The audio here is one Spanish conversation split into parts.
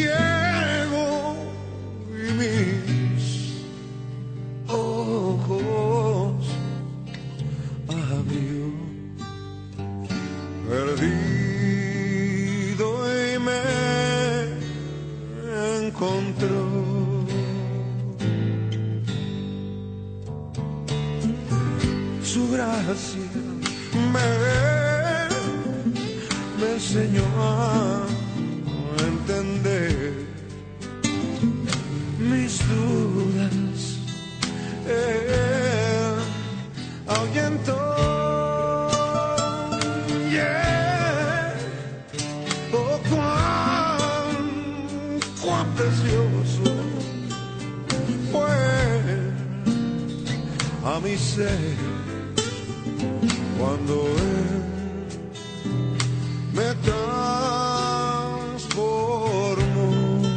ciego y mis ojos abrió, perdido y me encontró. Su gracia me enseñó a entender mis dudas, ahuyentó. Oh, cuán precioso fue a mi ser cuando Él me transformó.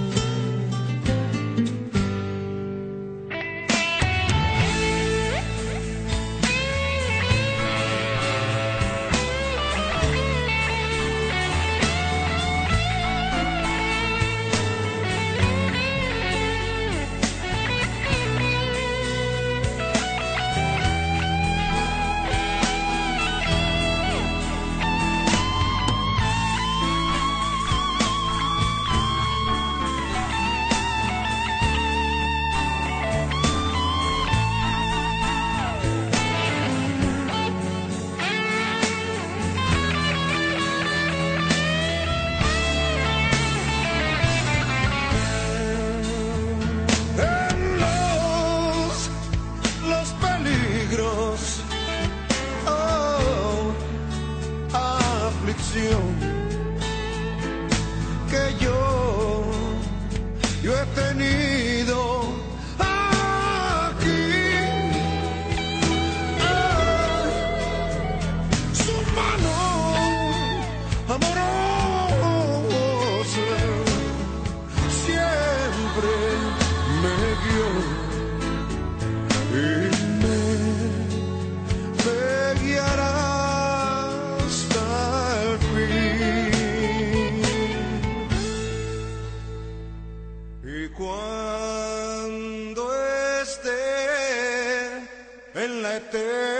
Que yo he tenido aquí, su mano amorosa siempre me guió y me guiará hasta el fin. Y cuando esté en la eternidad,